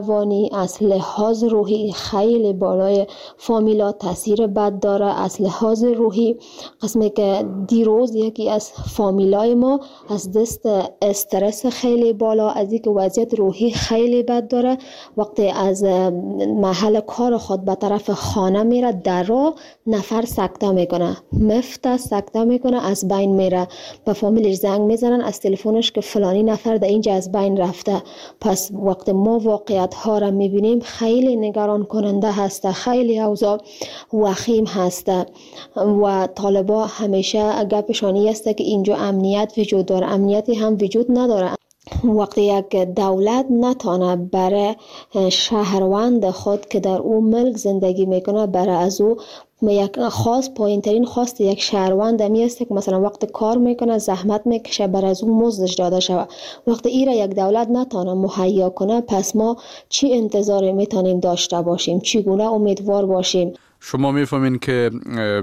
روانی، از لحاظ روحی خیلی بالای فامیلا تاثیر بد داره. از لحاظ روحی قسمی که دیروز یکی از فامیلای ما از دست استرس خیلی بالا، از اینکه وضعیت روحی خیلی بد داره، وقتی از محل کار خود به طرف خانه میره در راه نفر سکته میکنه، مفت سکته میکنه، از بین میره. به فامیلش زنگ میزنن از تلفنش که فلانی نفر در اینجا از بین رفته. پس وقتی ما واقعیت ها را میبینیم خیلی نگران کننده هسته، خیلی اوضاع وخیم هسته و طالبا همیشه گپشانی است که اینجا امنیت وجود داره. امنیتی هم وجود نداره. وقتی یک دولت نتانه برای شهروند خود که در اون ملک زندگی میکنه برای از او یک پایین ترین خواست یک شهروند می است که مثلا وقت کار میکنه زحمت میکشه بر از اون مزدش داده شود. وقتی ایرا یک دولت نتانه مهیا کنه، پس ما چی انتظاری میتونیم داشته باشیم؟ چگونه امیدوار باشیم؟ شما میفهمین که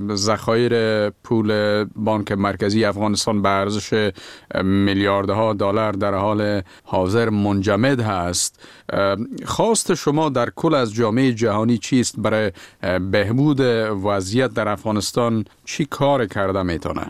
ذخایر پول بانک مرکزی افغانستان به ارزش میلیاردها دلار در حال حاضر منجمد هست. خواست شما در کل از جامعه جهانی چیست برای بهبود وضعیت در افغانستان؟ چی کار کرده میتونه؟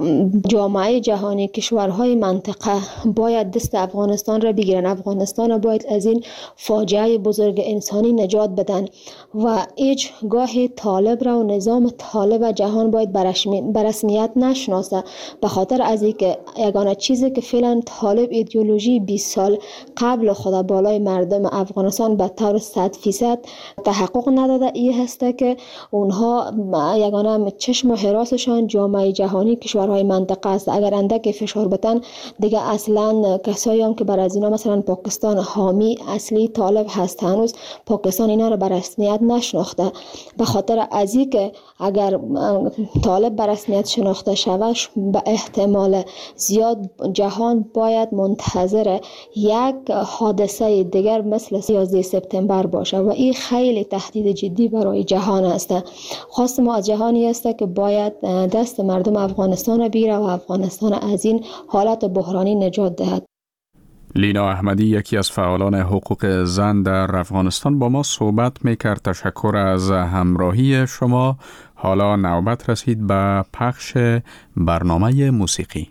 جامعه جهانی، کشورهای منطقه باید دست افغانستان را بگیرن. افغانستان را باید از این فاجعه بزرگ انسانی نجات بدن و هیچ گاه طالب را و نظام طالب جهان باید برسمیت نشناسه، به خاطر از اینکه یگانه چیزی که فعلا طالب ایدئولوژی 20 سال قبل خدا بالای مردم افغانستان به طور 100% تحقق نداده، این هسته که اونها یگانه چشم و حراسشان جامعه جهانی کشورهای منطقه است. اگر اندک فشار بدن دیگه اصلا کسایی هم که بر از اینا مثلا پاکستان حامی اصلی طالب هست، هنوز پاکستان اینا رو به رسمیت نشناخته. به خاطر از این که اگر طالب به رسمیت شناخته شود به احتمال زیاد جهان باید منتظر یک حادثه دیگر مثل 11 سپتامبر باشه و این خیلی تهدید جدی برای جهان است. خواست ما از جهانی است که باید دست مردم افغانستان بگیره و افغانستان از این حالت بحرانی نجات دهد. لینا احمدی، یکی از فعالان حقوق زن در افغانستان، با ما صحبت میکرد. تشکر از همراهی شما. حالا نوبت رسید به پخش برنامه موسیقی.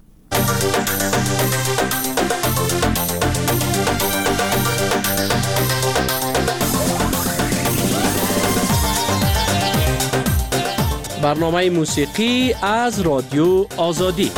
برنامه موسیقی از رادیو آزادی.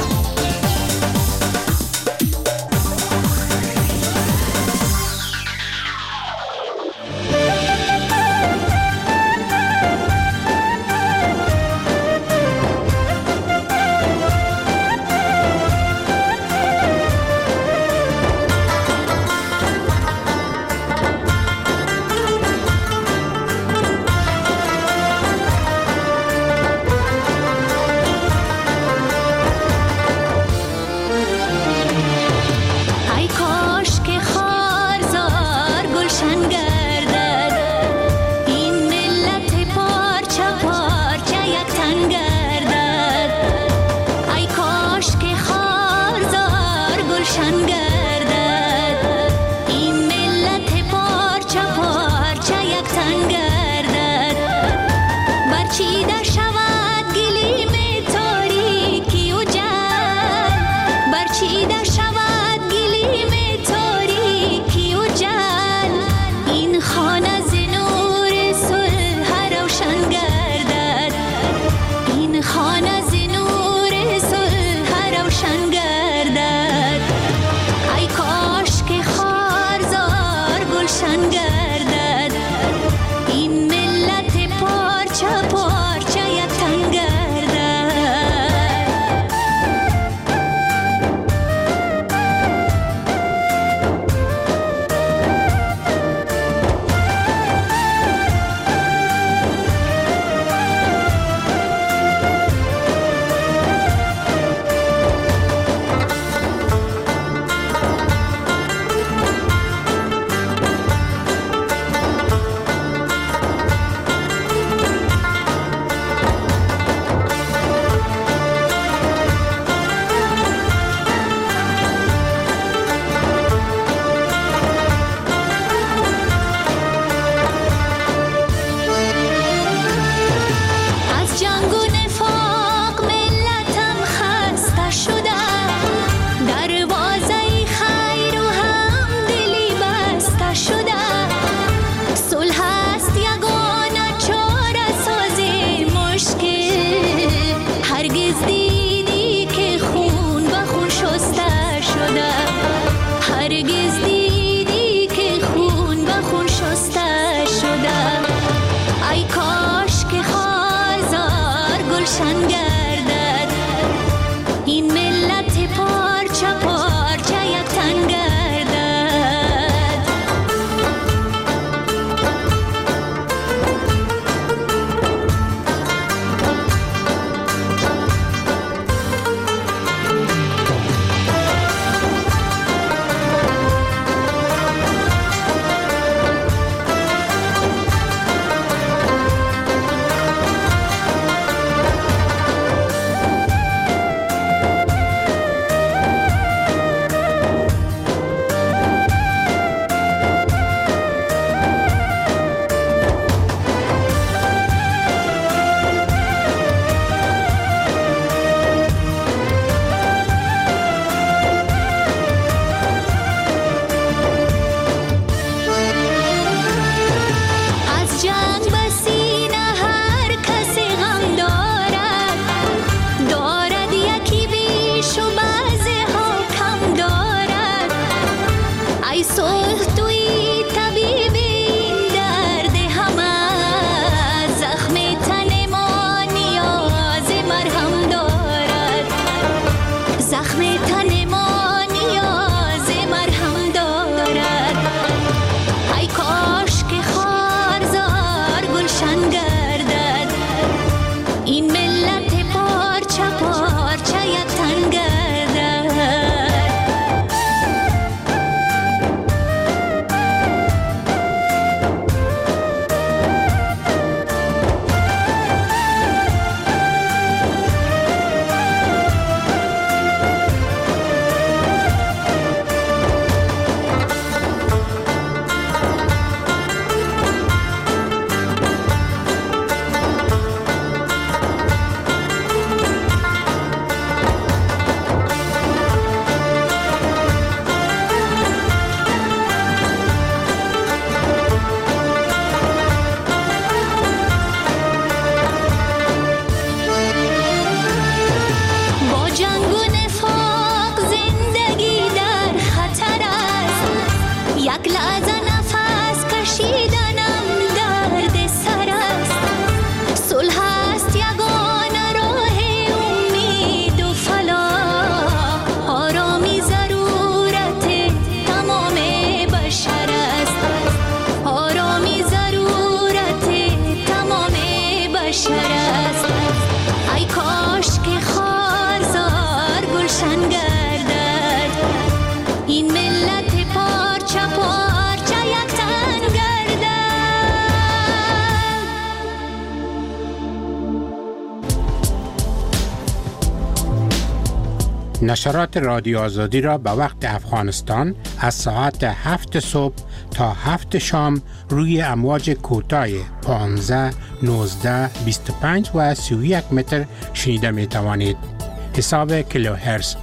نشرات رادیو آزادی را به وقت افغانستان از ساعت 7 صبح تا 7 شام روی امواج کوتاه 15, 19, 25 و 31 متر شنیده می توانید. حساب کیلوهرتز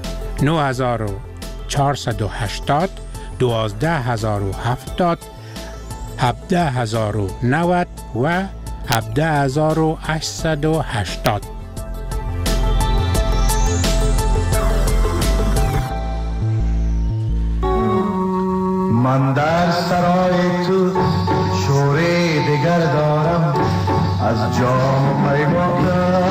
9480, 12070, 17090 و 17880. من در سرای تو شوره دگر دارم از جام پیمانم.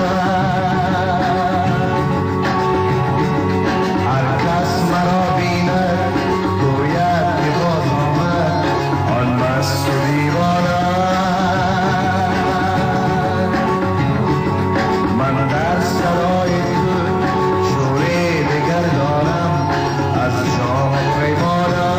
هر کس مرا بیند گوید که باز آمد آن مست و دیوانم. من در سرای تو شوره دگر دارم از جام پیمانم.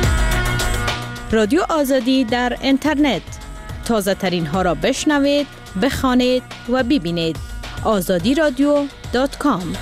رادیو آزادی در اینترنت تازه ترین ها را بشنوید بخوانید و ببینید. azadiradyo.com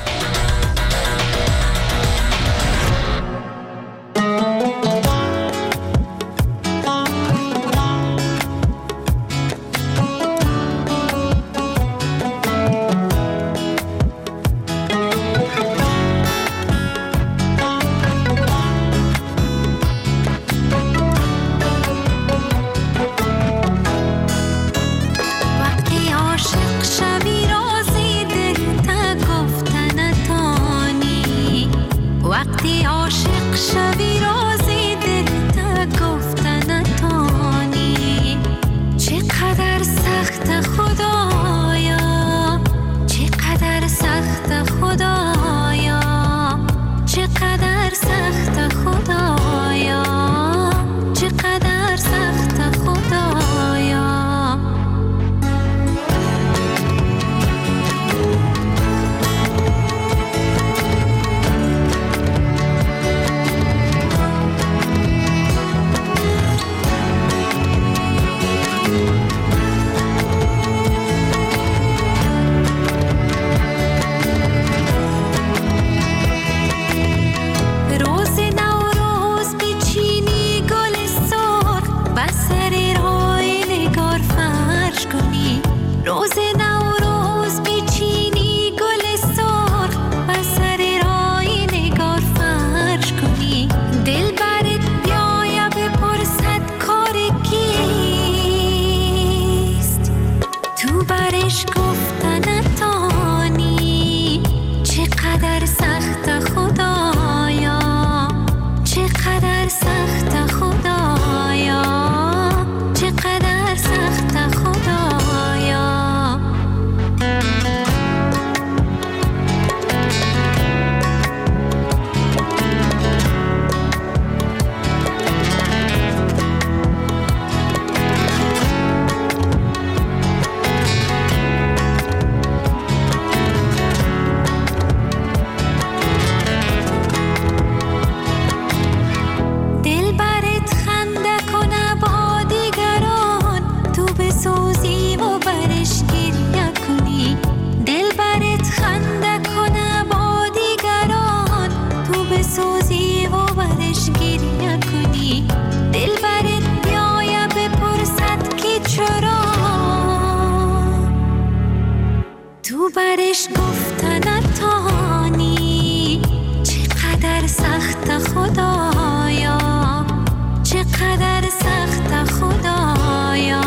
برش گفتن نتانی، چقدر سخت خدایا، چقدر سخت خدایا،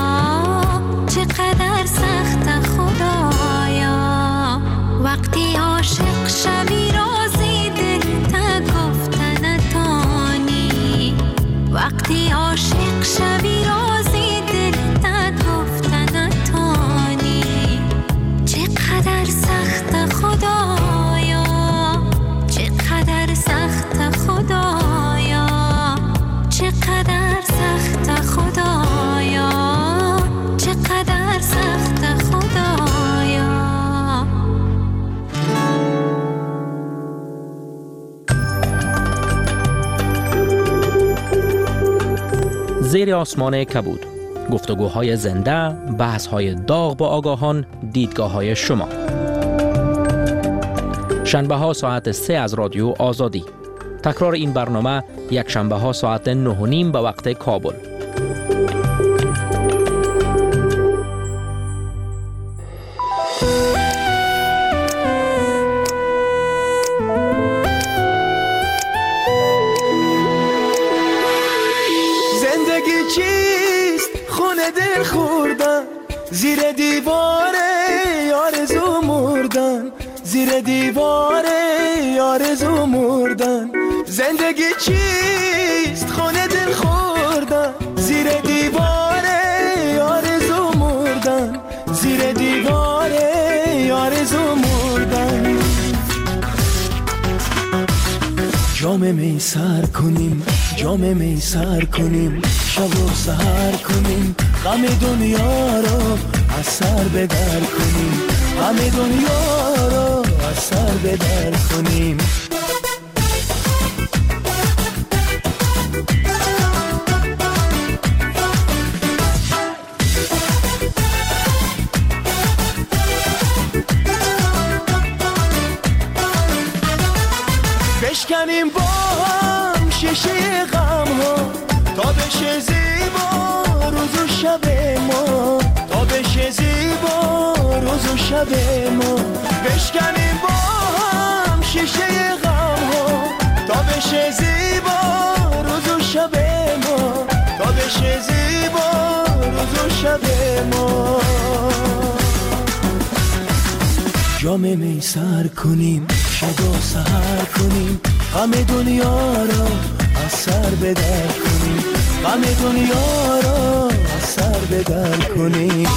چقدر سخت خدایا. وقتی عاشق شوی رازی دل تا گفتن نتانی، وقتی عاشق شوی رازی دل تا گفتن نتانی. چقدر سخت خدایا، چقدر سخت خدایا، چقدر سخت خدایا، چقدر سخت خدایا. زیر آسمان کبود، گفتگوهای زنده، بحث‌های داغ با آگاهان، دیدگاه‌های شما. شنبه‌ها ساعت 3 از رادیو آزادی. تکرار این برنامه یک شنبه‌ها ساعت 9:30 به وقت کابل. زندگی چیست؟ خونه دل خوردن، زیر دیواره آرزو مردن، زیر دیواره آرزو مردن. زندگی چیست؟ خونه دل خوردن، زیر دیواره آرزو مردن، زیر دیواره آرزو مردن. جام می سر کنیم، جام می سر کنیم، شب و سحر کنیم، غم دنیا رو از سر بدر کنیم، غم دنیا رو از سر بدر کنیم. ما تا بشه زیبا روز و شب ما، تا بشه زیبا روز و شب ما، بشکنیم با هم شیشه غم ها تا بشه زیبا روز و شب ما، تا بشه زیبا روز و شب ما. جام می سر کنیم شب و سحر کنیم، غم دنیا را از سر بدر کنیم، غم دنیا را از سر بدر کنیم.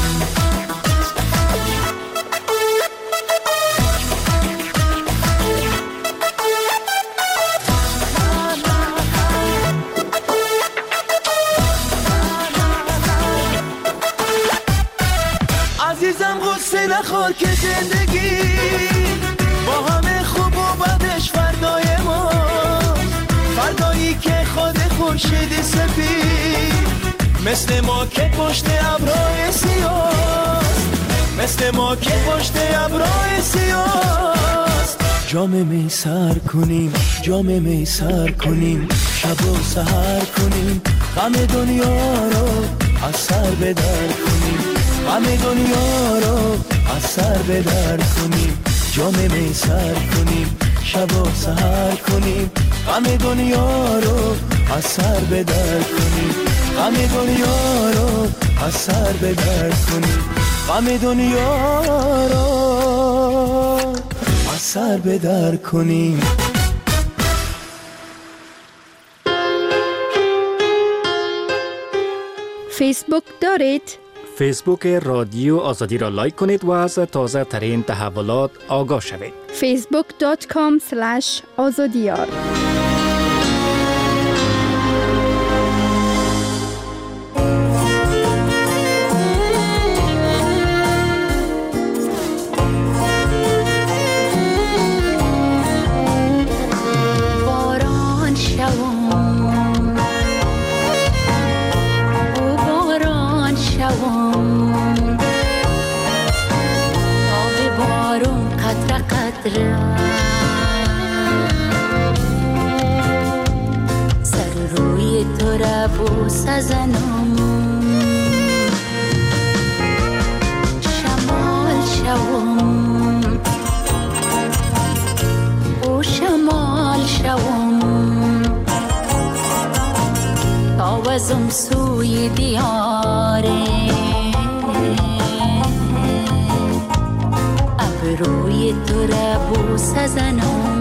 عزیزم غصه نخور که زندگی با همه خوب و بدش فردای ما، فردایی که خود خورشید سفید مثل ما که پشت ابرهای سیاه، مثل ما که پشت ابرهای سیاه. جام می سر کنیم، جام می سر کنیم، شب و سحر کنیم، غم دنیا رو از سر بدر کنیم، غم دنیا رو از سر بدر کنیم. جام می سر کنیم شب و سحر کنیم، غم دنیا رو از سر بدر کنیم، غم دنیا رو از سر بدر کنیم، غم دنیا رو از سر بدر کنیم. فیسبوک دارید؟ فیسبوک رادیو آزادی را لایک کنید و از تازه ترین تحولات آگاه شوید. facebook.com/azadiyar. سر روی تو را بوسه زنم، شمال شوم و شمال شوم، آوازم سوی دیاره، روی تو را بوسه زنم.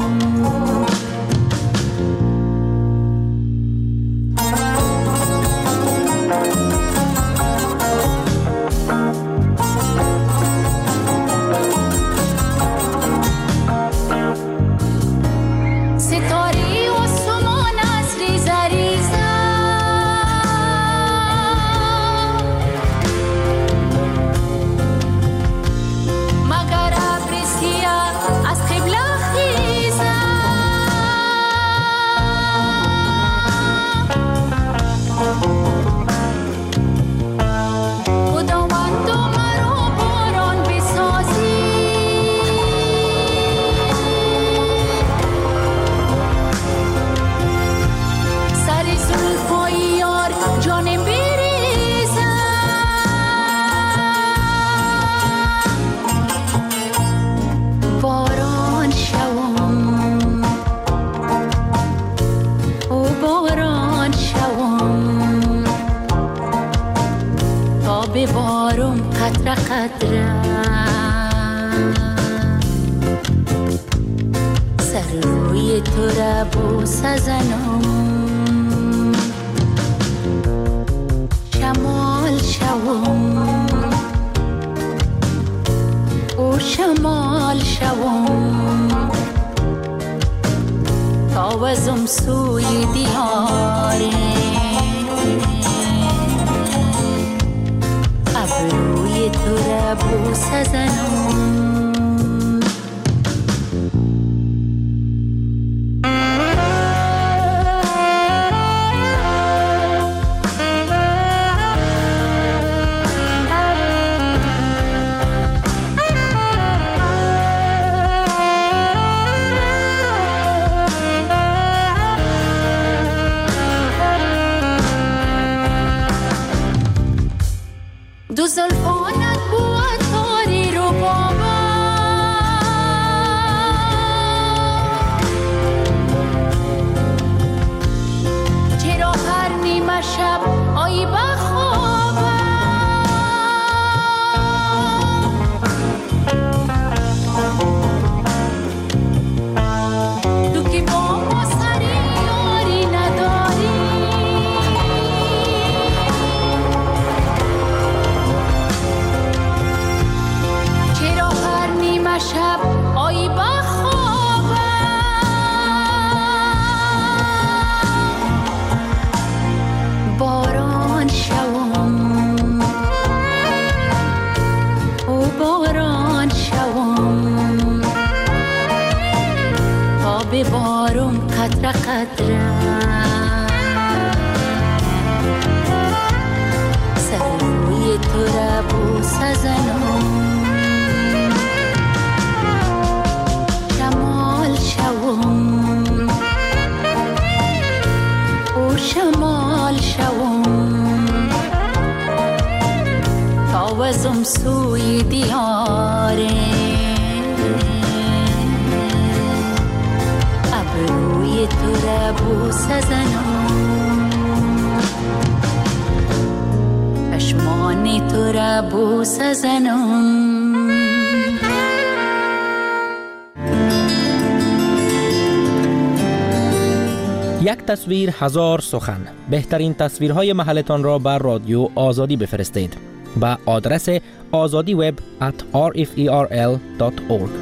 سر روی تو را بوسه زنم، شمال شوم و شمال شوم، آوازم سوی دیاره، ابروی تو را بوسه زنم. سر روی تو را بوسه زنم شمال شوم او شمال شوم تاوزم سوی دیاره ابروی تو را بوسه زنم چشمان تو را بوسه زنم یک تصویر هزار سخن. بهترین تصویرهای محلتان را بر رادیو آزادی بفرستید به آدرس azadiweb@rferl.org.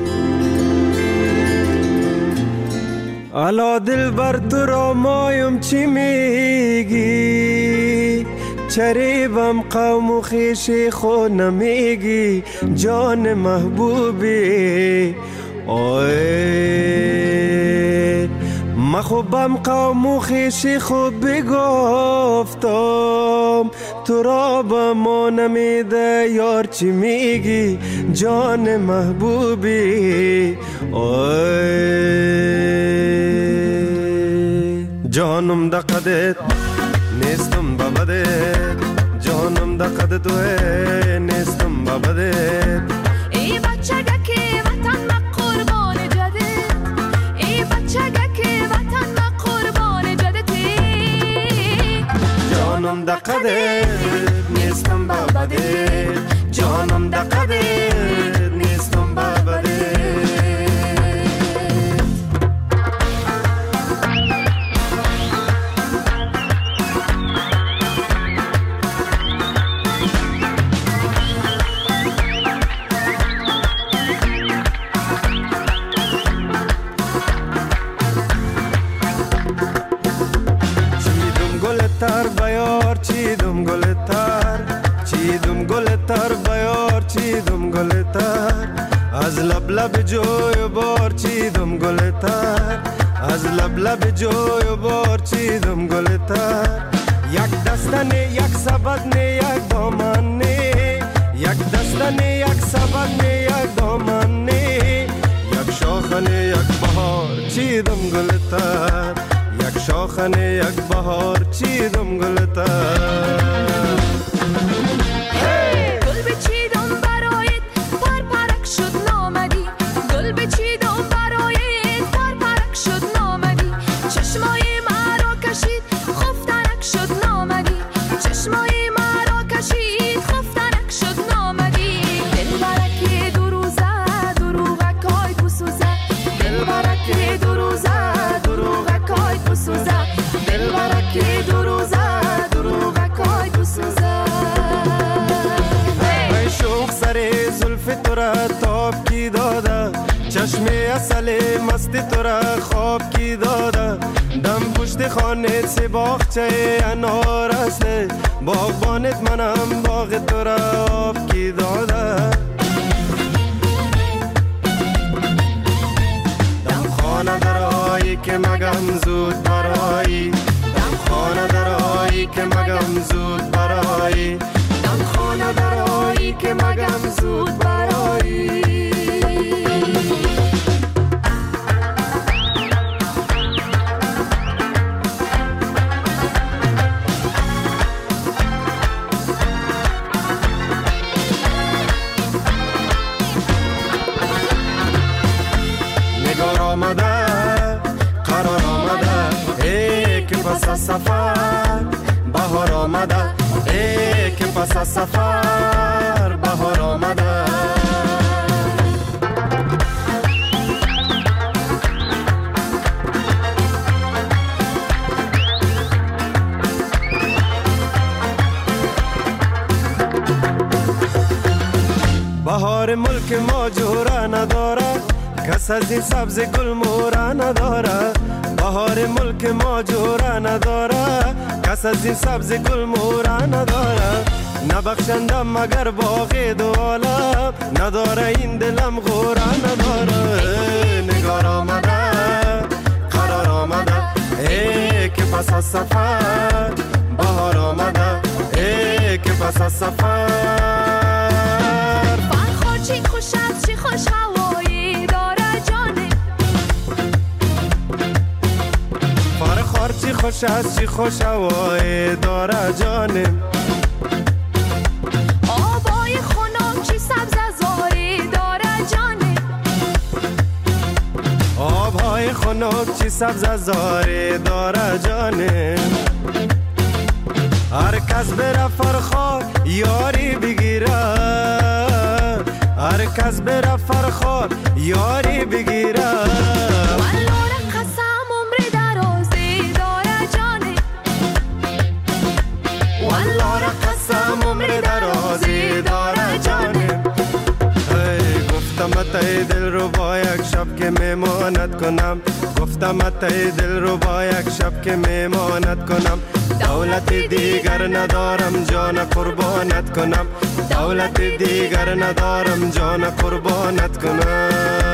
الا دل بر تو را مایم چی میگی چریبم قوم و خیشی خود نمیگی جان محبوبی اوه مخوبم قوم و خیشی خوب بگفتم تو را با ما نمیده یار چی میگی جان محبوبی جانم دقدت نیستم ببدت جانم دقدت توه نیستم ببدت ای بچگه که وطن ما قربان جدت ای بچگه که وطن ما قربان جدتی جانم دقدت نیستم ببدت جانم دقدت نیستم ببدت چیدم گلتر بیار چیدم گلتر از لب لب جوی بار چیدم گلتر از لب لب جوی بار چیدم گلتر یک دستنه یک سبدنه یک دامنه یک دستنه یک سبدنه یک دامنه یک شاخنه یک بهار چیدم گلتر یک شاخنه یک بهار چیدم گلتر گل بچیدم برایت پر پرک شد نامدی گل بچیدم برایت پر پرک شد نامدی چشمای مرا کشید خفتنک شد نامدی چشمای مرا کشید خفتنک شد نامدی دل برکی دو روزه دروغکای بسوزه دل برکی دو روزه دروغکای بسوزه دل برکی دو روزه دروغکای بسوزه زلف تو را تاب کی داده چشم اصل مست تو را خواب کی داده دم پشت خانه سی باغچه انار است باغبانت منم باغ تو را آب کی داده دم خانه درایی که مگم زود برایی دم خانه درایی که مگم زود برایی دم خانه درایی که مگم زود برایی نگار آمده قرار آمده ای که پس از سفر بهار آمده ای که پس از سفر بهار آمده بهار ملک ما جوره نداره کس از این سبز گل موره نداره بهار ملک ما جوره نداره کس از این سبز گل موره نداره نبخشندم مگر باغ دو عالم نداره این دلم غوره نداره نگار آمده قرار آمده پس از سفر بهار آمده، ای که پس از سفر. فرخار چی خوش است، چی خوش هوایی داره جانم. فرخار چی خوش است، چی خوش هوایی داره جانم. آبای خنک چی سبز زاری داره جانم. آبهای خنک چی سبز زاری داره جانم. هر کس بره فرخار یاری بگیره، هر کس بره فرخار یاری بگیره. والله قسم عمر درازی داره جانم. والله قسم عمر درازی داره جانم. گفتم اتای دل رو با یک شب که میمانت کنم، گفتم اتای دل رو با یک شب که میمانت کنم. دولت دیگر ندارم جان قربانت کنم، دولت دیگر ندارم جان قربانت کنم.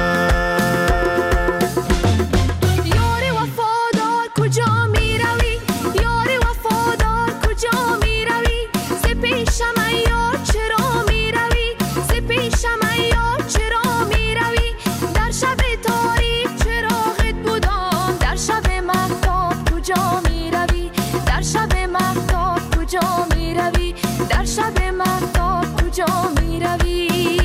یاری وفادار کجا می روی، یاری وفادار کجا می روی. ز پیشم ای یار چرا می روی، ز پیشم ای یار چرا می روی. در شب تاریک چراغت بودم، در شب مهتاب کجا می روی، در شب مهتاب کجا می روی، در شب مهتاب کجا می روی.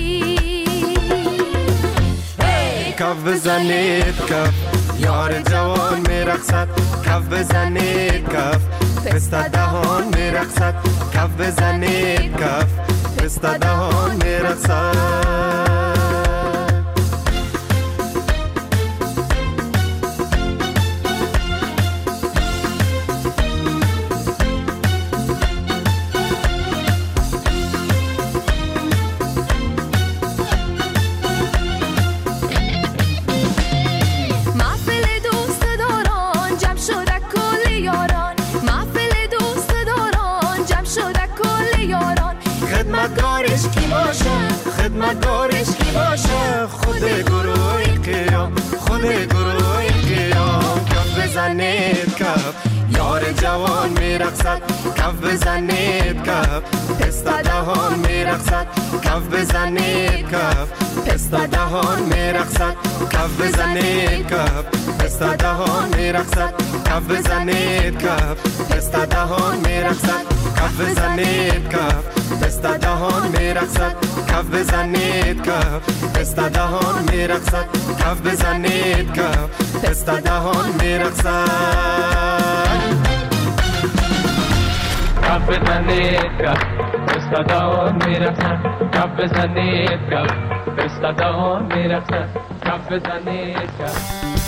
کف بزنید کف یار جوان میرقصد، کف بزنید کف پسته دهان میرقصد، کف بزنید کف پسته دهان میرقصد. خدمتگارش کی باشه، خدمتگارش کی باشه. خود گروه قیام، خود گروه قیام. کف بزنید کف یار جوان میرقصد، کف بزنید کف پسته دهان میرقصد، کف بزنید کف پسته دهان میرقصد، کف بزنید کف پسته دهان میرقصد، کف بزنید کف پسته دهان میرقصد، کف بزنید کف پسته دهان میرقصد، کف بزنید کف پسته دهان میرقصد، کف بزنید کف پسته دهان میرقصد. کف بزنید کف پسته دهان میرقصد، کف بزنید کف پسته دهان میرقصد، کف بزنید کف.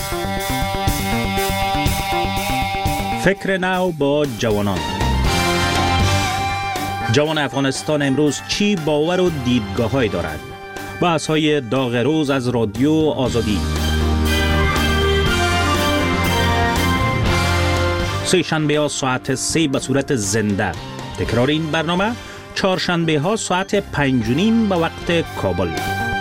فکر نو با جوانان. جوان افغانستان امروز چی باور و دیدگاه‌هایی دارد؟ بحث‌های داغ روز از رادیو آزادی. سه شنبه ها ساعت 3 به صورت زنده. تکرار این برنامه چهارشنبه ها ساعت 5:30 به وقت کابل.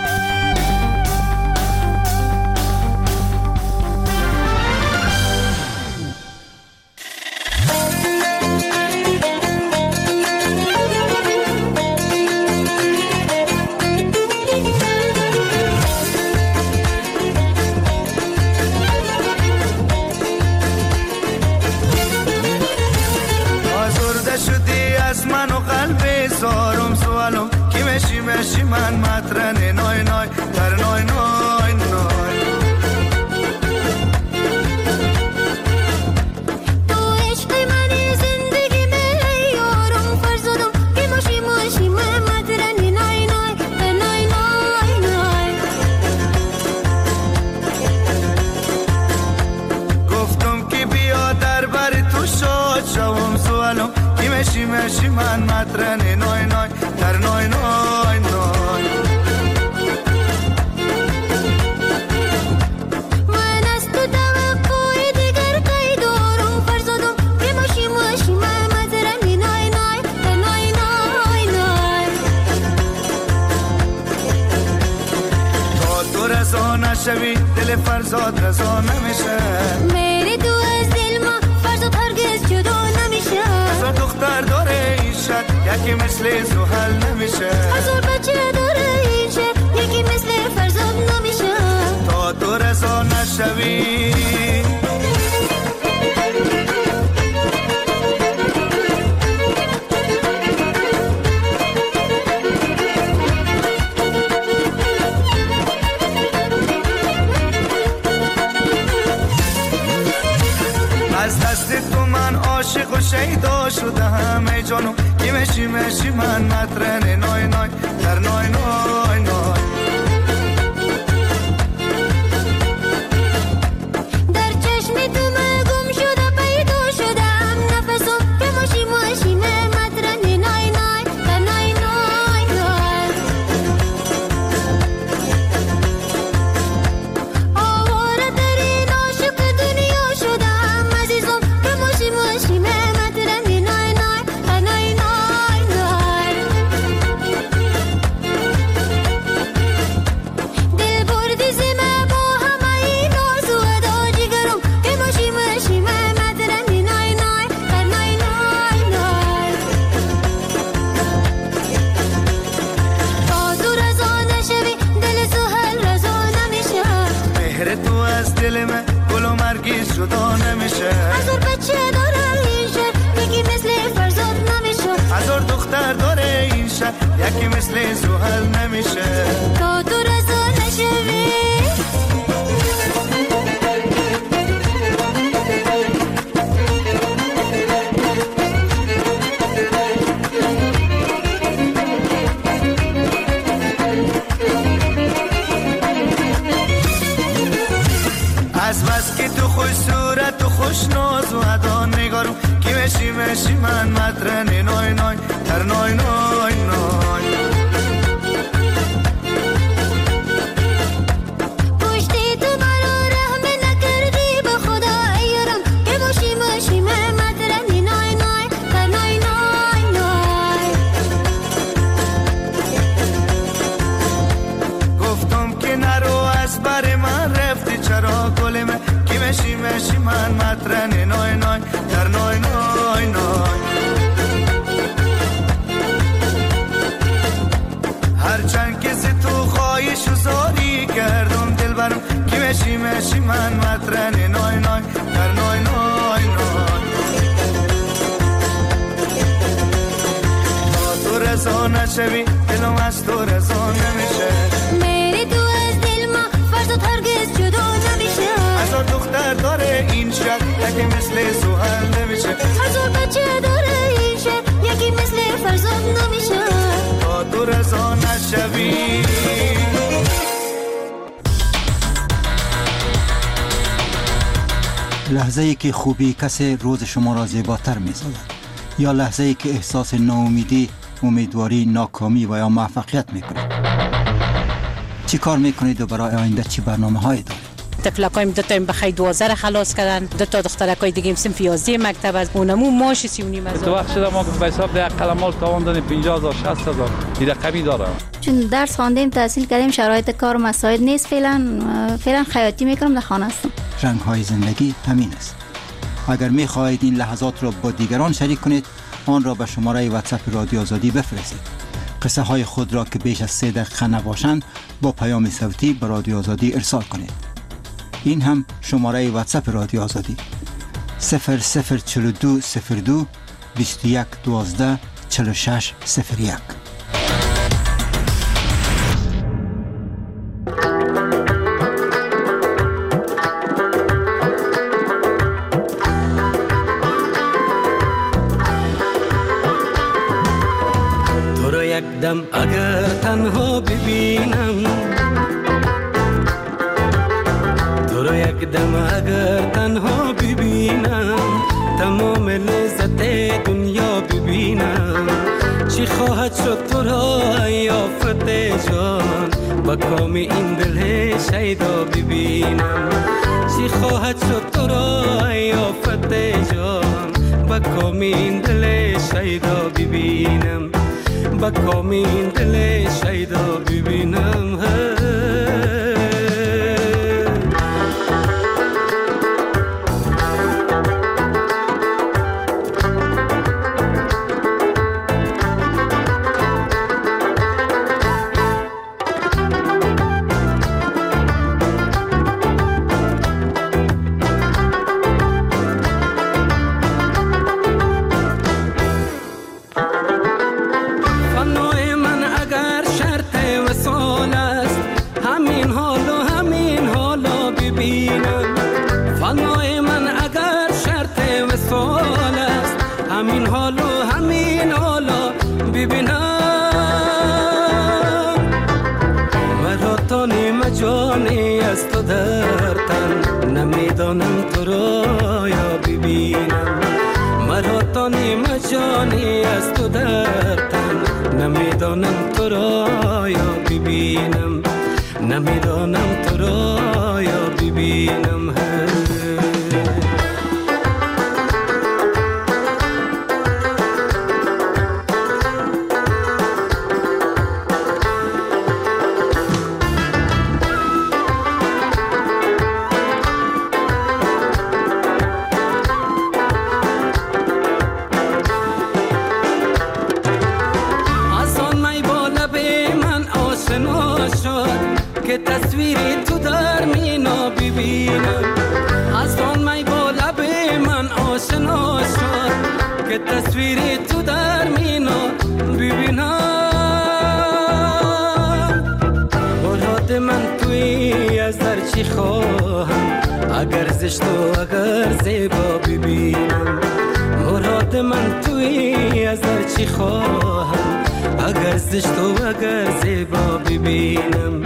من مطرن نای نای در نای نای نای. تو عشق منی زندگی می یارم فرزادم که ماشی ماشی من مطرن نای نای در نای نای نای. گفتم که بیا در بر تو شاد شوم سوالم که ماشی ماشی من مطرن نای نای در نای نای نای. شوی دل فرزاد رضا نمیشه. میری تو از دل ما فرزاد هرگز از دست تو من عاشق و شیدا شدم ای جانو کی مشی من مطرن نای نای در نای نای نای در چشم تو من گم شده پیدا شدم نفسم که ماشی مطرن نای نای در نای نای نای آواره ترین عاشق دنیا شدم عزیزم که ماشی مطرن نای نای در نای نای نای دل بردی زمه با همه این ناز و ادا جگرم که ماشی مطرن نای نای در نای نای نای تا تو رضا نشوی دل سهل رضا نمیشه مهر تو از دل من گل و مرگیز جدا نمیشه هزار بچه داره این شهر یکی مثل فرزاد نمیشه هزار دختر داره این شهر یکی مثل زحل نمیشه تا تو رضا نشوی از بس که تو خوش صورت و خوش ناز و ادا نگارم کی مشی من مطرن نای نای در نای نای نای پشتی تو برا رحم نکردی به خدا ایرم که ماشی مطرن نای نای در نای نای نای گفتم که نرو از بر من رفتی چرا گل من کی مشی من مطرن نای نای در نای نای نای هرچند که زی تو خواهش و زاری کردم دل برم کی مشی من مطرن نای نای در نای نای نای تا تو رضا نشوی دلم از تو رضا نمیشه میری تو از دل ما فرزاد هرگز جدا نمیشه هزار دختر داره این شهر یکی مثل زحل نمیشه هزار بچه داره این شهر یکی مثل فرزاد نمیشه تا تو رضا نشوی لحظه ای که خوبی کسی روز شما را زیباتر می سازد یا لحظه ای که احساس ناامیدی، امیدواری، ناکامی و یا موفقیت می کنید. چی کار می کنید و برای آینده چی برنامه هایی دارید؟ تفلکایم دو تا بخیر 12 خلاص کردن، دو تا دخترکای دیگه صنف 11 مکتب از اونمو ماش 39,000 تو وقت شده ما به حساب ده قلمال تاوان دادیم 50,000 60,000 این رقمی داره. چون درس خواندیم تحصیل کردیم شرایط کار مساعد نیست فعلا خیاطی میکنم در خانه هستم. رنگ های زندگی همین است. اگر می خواهید این لحظات را با دیگران شریک کنید آن را به شماره واتساپ رادیو آزادی بفرستید. قصه های خود را که بیش از 3 دقیقه نباشند با پیام صوتی به رادیو آزادی ارسال کنید. این هم شماره واتساپ رادیو آزادی 0042 02 21 12 46 01. تو رو یک دم اگر تنها ببینم یک دم اگر تنها ببینم تمام لذت دنیا ببینم چی خواهد شد تو را یافت جان با کام این دل شیدا ببینم چی خواهد شد تو را یافت جان با کام این دل شیدا ببینم با کام این دل شیدا ببینم فنای من اگر شرط وصال است همین ها ببینم مرا تا نیم جانی از تو در تن نمیدانم تو را یا ببینم مرا تا نیم جانی از تو در تن نمیدانم تو را یا ببینم نمیدانم تو را یا ببینم که تصویری تو در مینا ببینم از آن می با لب من آشنا شد که تصویری تو در مینا ببینم مراد من توی از در چی خواهم اگر زشت و اگر زیبا ببینم مراد من توی از در چی خواهم اگر زشت و اگر زیبا ببینم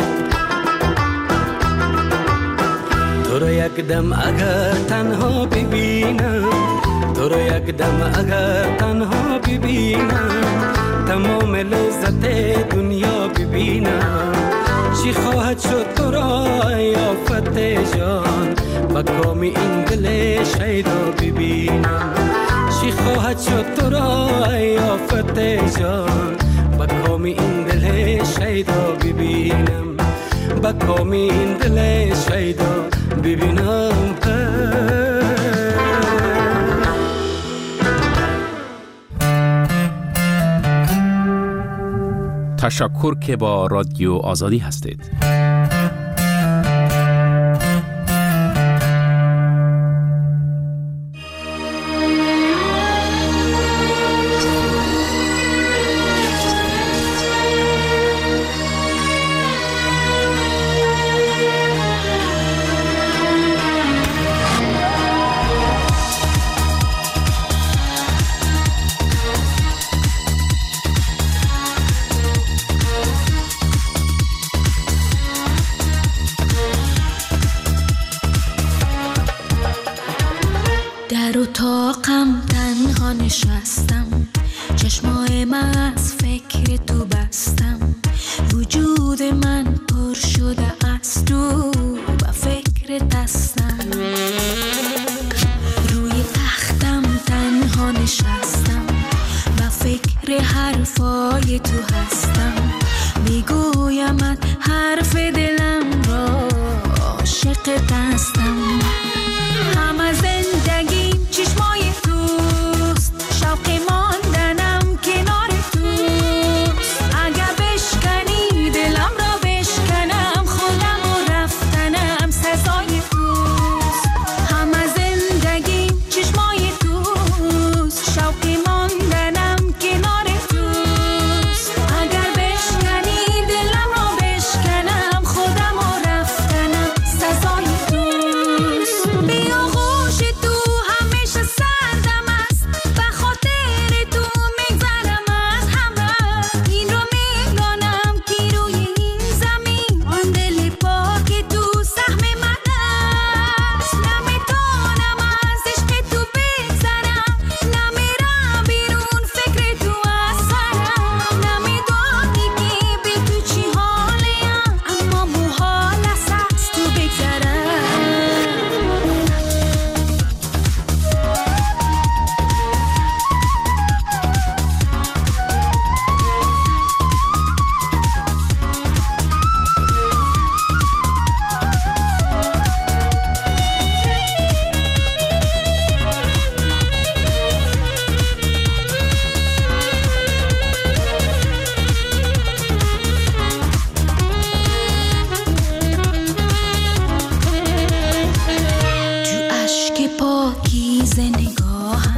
تو رو یک دم اگر تنها ببینم تو رو یک دم اگر تنها ببینم تمام لذت دنیا ببینم چی خواهد شد تو را یافت جان با کام این دل شیدا ببینم چی خواهد شد تو را یافت جان با کام این دل شیدا ببینم با کام این دل شیدا ببینم تشکر که با رادیو آزادی هستید. در اتاقم تنها نشستم چشمای من از فکر تو بستم وجود من پر شده از تو و فکر دستم روی تختم تنها نشستم و فکر حرفای تو هستم میگویمت حرف دلم را عاشق دستم